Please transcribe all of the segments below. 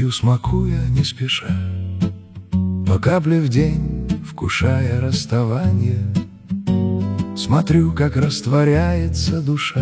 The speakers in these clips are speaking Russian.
пью, смакуя не спеша, по капле в день, вкушая расставание. Смотрю, как растворяется душа,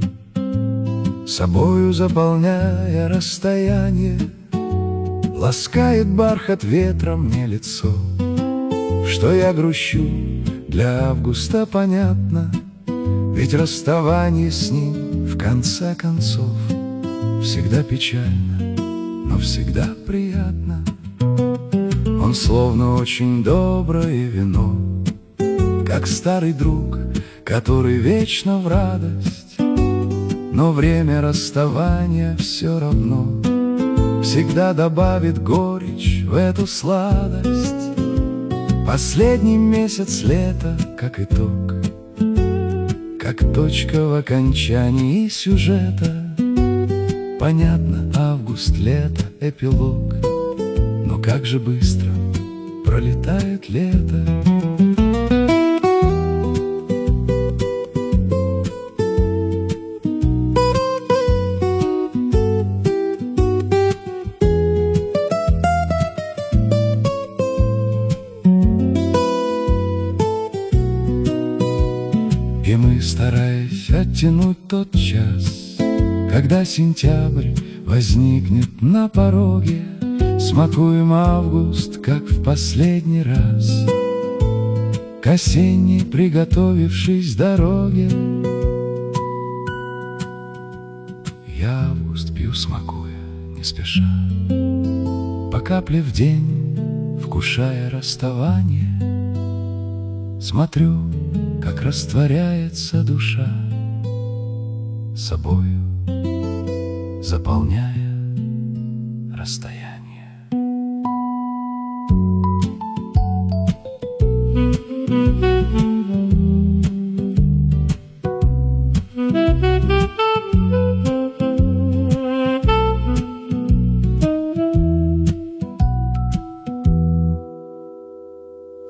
собою заполняя расстояние. Ласкает бархат ветра мне лицо. Что я грущу, для Августа понятно, ведь расставание с ним в конце концов всегда печально, но всегда приятно. Он словно очень доброе вино, как старый друг, который вечно в радость, но время расставания все равно всегда добавит горечь в эту сладость. Последний месяц лета, как итог, как точка в окончании сюжета. Понятно, август, лето, эпилог, но как же быстро пролетает лето. И мы, стараясь оттянуть тот час, когда сентябрь возникнет на пороге, смакуем август, как в последний раз, к осенней приготовившись дороге. Я август пью, смакуя не спеша, по капле в день, вкушая расставание. Смотрю, как растворяется душа, собою заполняя расстояние.